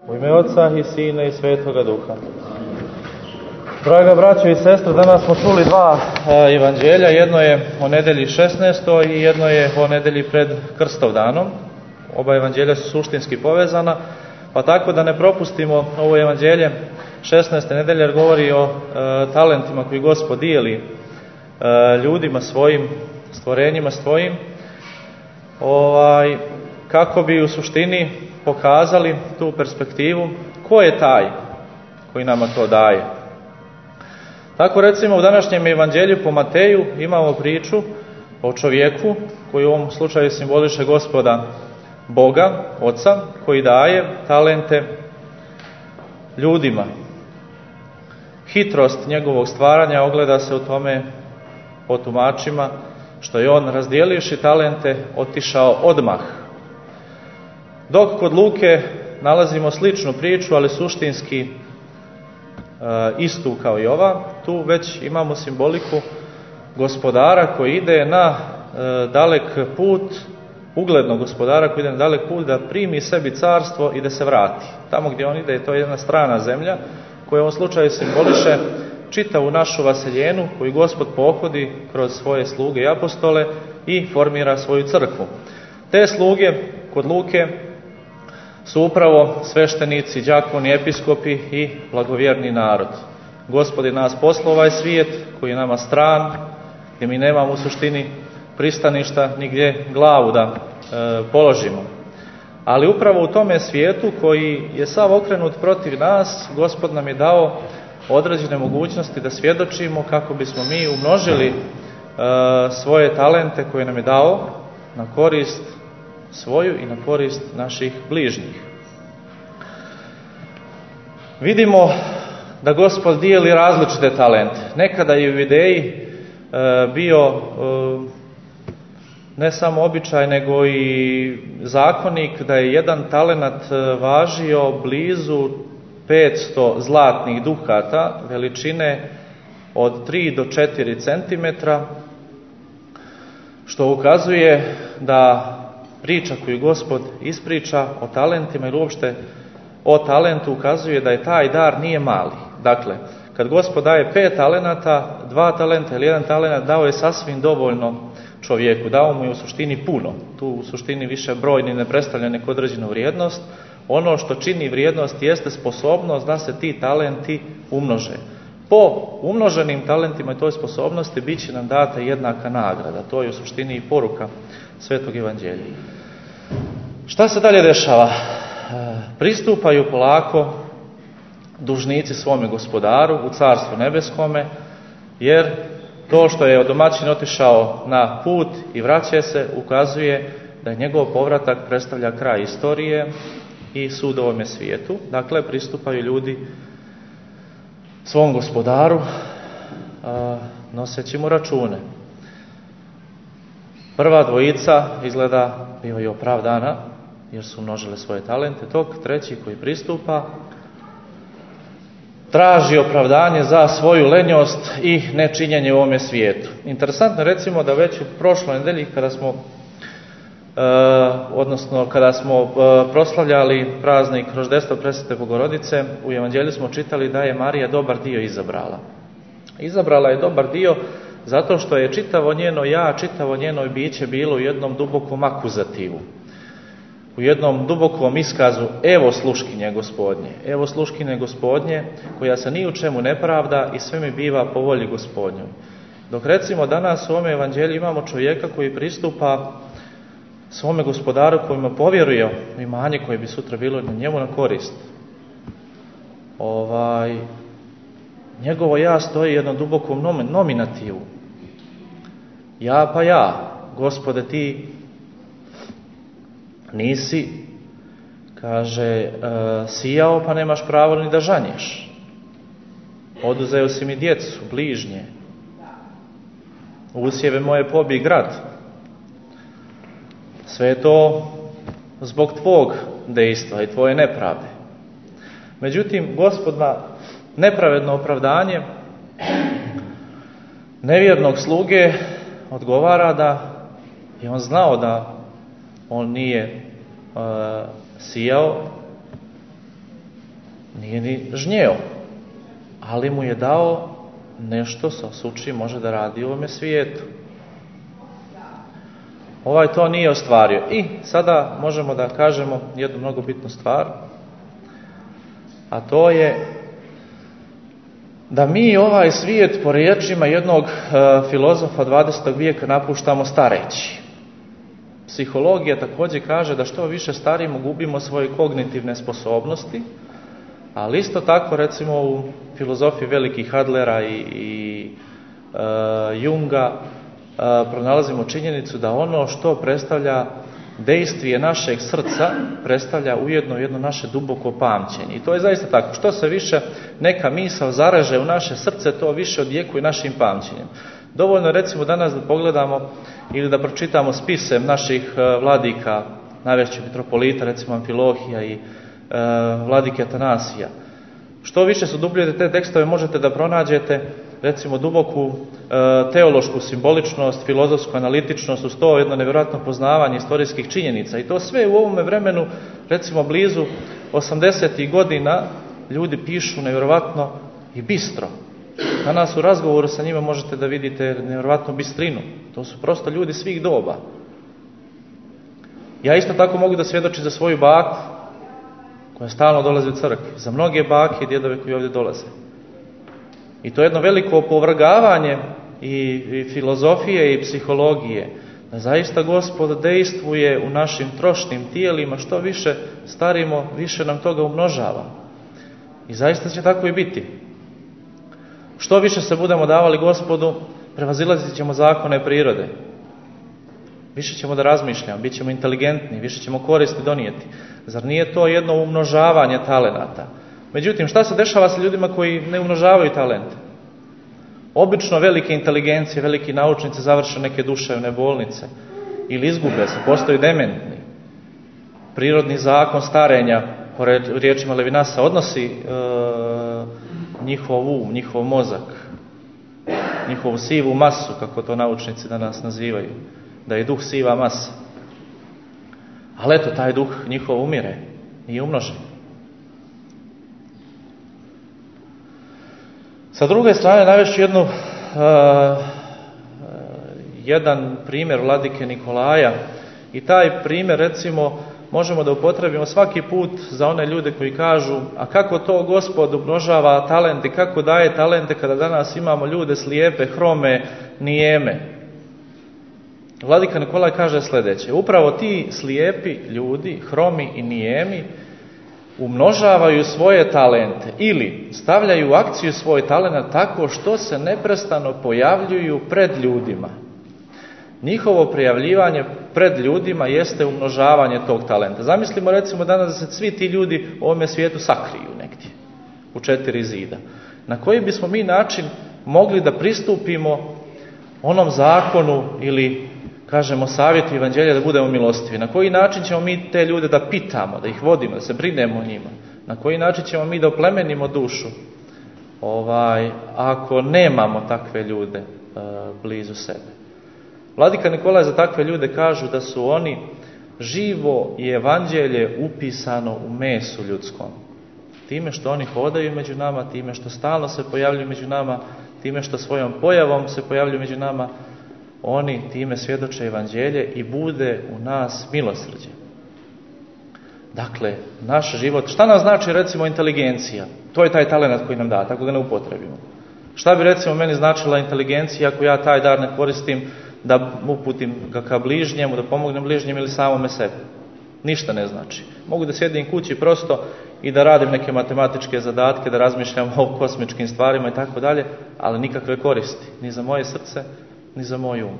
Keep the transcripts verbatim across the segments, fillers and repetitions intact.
U ime Oca i Sina i Svetoga Duha. Draga braćo i sestre, danas smo čuli dva a, evanđelja. Jedno je o nedelji šesnaestoj i jedno je o nedelji pred Krstovdanom. Oba evanđelja su suštinski povezana, pa tako da ne propustimo ovo evanđelje šesnaeste nedelje, jer govori o a, talentima koji Gospod dijeli a, ljudima svojim, stvorenjima svojim, ovaj, kako bi u suštini pokazali tu perspektivu ko je taj koji nama to daje. Tako recimo u današnjem evanđelju po Mateju imamo priču o čovjeku koji u ovom slučaju simboliše Gospoda Boga, Oca, koji daje talente ljudima. Hitrost njegovog stvaranja ogleda se u tome po tumačima što je on, razdijelivši talente, otišao odmah. Dok kod Luke nalazimo sličnu priču, ali suštinski e, istu kao i ova, tu već imamo simboliku gospodara koji ide na e, dalek put, uglednog gospodara koji ide na dalek put da primi sebi carstvo i da se vrati. Tamo gdje on ide, to je jedna strana zemlja koja u ovom slučaju simboliše čitavu našu vaseljenu koju Gospod pohodi kroz svoje sluge i apostole i formira svoju crkvu. Te sluge kod Luke su upravo sveštenici, đakoni, episkopi i blagovjerni narod. Gospod je nas poslao ovaj svijet koji je nama stran, gdje mi nemamo u suštini pristaništa nigdje glavu da e, položimo. Ali upravo u tome svijetu koji je sav okrenut protiv nas, Gospod nam je dao određene mogućnosti da svjedočimo kako bismo mi umnožili e, svoje talente koje nam je dao na korist svoju i na korist naših bližnjih. Vidimo da Gospod dijeli različite talente. Nekada je u Judeji e, bio e, ne samo običaj, nego i zakonik da je jedan talenat važio blizu petsto zlatnih dukata veličine od tri do četiri centimetra, što ukazuje da priča koju Gospod ispriča o talentima ili uopšte o talentu ukazuje da je taj dar nije mali. Dakle, kad Gospod daje pet talenata, dva talenta ili jedan talenat, dao je sasvim dovoljno čovjeku. Dao mu je u suštini puno. Tu u suštini više broj ni ne predstavlja neku određenu vrijednost. Ono što čini vrijednost jeste sposobnost da se ti talenti umnože. Po umnoženim talentima i toj sposobnosti bit će nam data jednaka nagrada. To je u suštini i poruka Svetog evanđelja. Šta se dalje dešava? Pristupaju polako dužnici svome gospodaru u Carstvu nebeskome, jer to što je domaćin otišao na put i vraća se ukazuje da je njegov povratak predstavlja kraj istorije i sud ovome svijetu. Dakle, pristupaju ljudi svom gospodaru noseći mu račune. Prva dvojica izgleda bivaju opravdana jer su množile svoje talente, dok treći koji pristupa traži opravdanje za svoju lenjost i nečinjenje u ovome svijetu. Interesantno recimo da već u prošloj nedelji kada smo e, odnosno kada smo e, proslavljali praznik Roždestva Presvete Bogorodice, u evanđelju smo čitali da je Marija dobar dio izabrala. Izabrala je dobar dio zato što je čitavo njeno ja, čitavo njeno biće bilo u jednom dubokom akuzativu. U jednom dubokom iskazu evo sluškinje Gospodnje, evo sluškinje Gospodnje koja se ni u čemu ne pravda i sve mi biva po volji Gospodnjoj. Dok recimo danas u ovom evanđelju imamo čovjeka koji pristupa svome gospodaru kojima povjeruje u imanje koje bi sutra bilo na njemu na korist. Ovaj, njegovo ja stoji u jednom dubokom nominativu. Ja pa ja, Gospode, ti nisi, kaže, sijao pa nemaš pravo ni da žanješ. Oduzeo si mi djecu, bližnje. Usjeve moje pobij grad. Sve je to zbog tvog dejstva i tvoje nepravde. Međutim, Gospod na nepravedno opravdanje nevjernog sluge odgovara da je on znao da on nije uh, sijao nije ni žnjeo, ali mu je dao nešto s čim može da radi u ovome svijetu. Ovaj to nije ostvario. I sada možemo da kažemo jednu mnogo bitnu stvar, a to je da mi ovaj svijet po riječima jednog uh, filozofa dvadesetog vijeka napuštamo stareći. Psihologija također kaže da što više starimo gubimo svoje kognitivne sposobnosti, ali isto tako recimo u filozofiji velikih Adlera i, i uh, Junga uh, pronalazimo činjenicu da ono što predstavlja dejstvije našeg srca predstavlja ujedno jedno naše duboko pamćenje. I to je zaista tako. Što se više neka misao zareže u naše srce, to više odjekuje našim pamćenjem. Dovoljno recimo danas da pogledamo ili da pročitamo spise naših vladika, najvećih mitropolita, recimo Amfilohija i e, vladike Atanasija. Što više se udubljujete te tekstove, možete da pronađete recimo duboku e, teološku simboličnost, filozofsku analitičnost, uz to jedno nevjerojatno poznavanje istorijskih činjenica. I to sve u ovome vremenu, recimo blizu osamdesetih godina, ljudi pišu nevjerojatno i bistro. Danas u razgovoru sa njima možete da vidite nevjerojatnu bistrinu. To su prosto ljudi svih doba. Ja isto tako mogu da svjedočim za svoju baku, koja stalno dolazi u crkvu, za mnoge bake i djedove koji ovdje dolaze. I to je jedno veliko opovrgavanje i, i filozofije i psihologije, da zaista Gospod dejstvuje u našim trošnim tijelima, što više starimo, više nam toga umnožava. I zaista će tako i biti. Što više se budemo davali Gospodu, prevazilazit ćemo zakone prirode. Više ćemo da razmišljamo, bit ćemo inteligentni, više ćemo koristi donijeti. Zar nije to jedno umnožavanje talenata? Međutim, šta se dešava sa ljudima koji ne umnožavaju talente? Obično velike inteligencije, veliki naučnici završe neke duševne bolnice ili izgube se, postaju dementni. Prirodni zakon starenja, po riječima Levinasa, odnosi e, njihov um, njihov mozak, njihovu sivu masu, kako to naučnici danas nazivaju, da je duh siva masa. Ali eto, taj duh njihov umire, nije umnožen. Sa druge strane, navešću jednu, uh, jedan primjer vladike Nikolaja i taj primjer, recimo, možemo da upotrebimo svaki put za one ljude koji kažu, a kako to Gospod umnožava talente, kako daje talente kada danas imamo ljude slijepe, hrome, nijeme. Vladika Nikolaj kaže sljedeće: upravo ti slijepi ljudi, hromi i nijemi, umnožavaju svoje talente ili stavljaju u akciju svoj talent tako što se neprestano pojavljuju pred ljudima. Njihovo prijavljivanje pred ljudima jeste umnožavanje tog talenta. Zamislimo recimo danas da se svi ti ljudi u ovome svijetu sakriju negdje u četiri zida. Na koji bismo mi način mogli da pristupimo onom zakonu ili kažemo savjetu evanđelja da budemo milostivi? Na koji način ćemo mi te ljude da pitamo, da ih vodimo, da se brinemo o njima? Na koji način ćemo mi da oplemenimo dušu ovaj, ako nemamo takve ljude uh, blizu sebe? Vladika Nikolaj za takve ljude kažu da su oni živo i evanđelje upisano u mesu ljudskom. Time što oni hodaju među nama, time što stalno se pojavljuju među nama, time što svojom pojavom se pojavljuju među nama, oni time svjedoče evanđelje i bude u nas milosrđe. Dakle, naš život, šta nam znači recimo inteligencija? To je taj talent koji nam da, tako ga ne upotrebimo. Šta bi recimo meni značila inteligencija ako ja taj dar ne koristim da uputim ga ka bližnjemu, da pomognem bližnjem ili samome sebi? Ništa ne znači. Mogu da sjedim kući prosto i da radim neke matematičke zadatke, da razmišljam o kosmičkim stvarima i tako dalje, ali nikakve koristi, ni za moje srce, ni za moj um.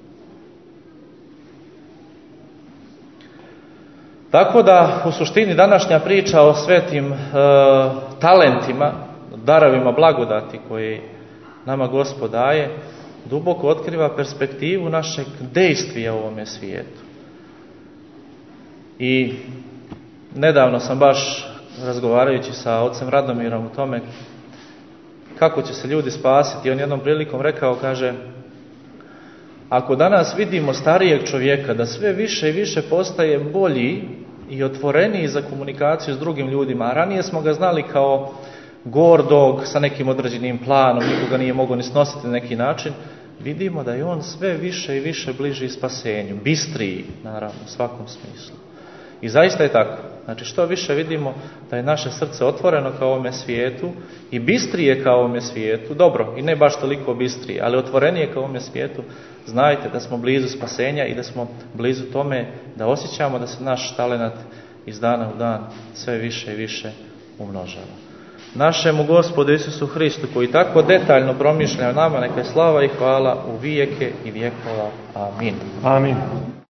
Tako da, u suštini, današnja priča o svetim e, talentima, darovima blagodati koje nama Gospod daje, duboko otkriva perspektivu našeg dejstvija u ovome svijetu. I nedavno sam baš razgovarajući sa ocem Radomirom o tome kako će se ljudi spasiti, on jednom prilikom rekao, kaže, ako danas vidimo starijeg čovjeka da sve više i više postaje bolji i otvoreniji za komunikaciju s drugim ljudima. A ranije smo ga znali kao gordog sa nekim određenim planom, nikoga nije mogao ni snositi na neki način. Vidimo da je on sve više i više bliži spasenju, bistriji, naravno, u svakom smislu. I zaista je tako. Znači, što više vidimo da je naše srce otvoreno kao ovome svijetu i bistrije kao ovome svijetu, dobro, i ne baš toliko bistrije, ali otvorenije kao ovome svijetu, znajte da smo blizu spasenja i da smo blizu tome da osjećamo da se naš talenat iz dana u dan sve više i više umnožava. Našemu Gospodu Isusu Hristu, koji tako detaljno promišlja o nama, neka je slava i hvala u vijeke i vjekova. Amin. Amin.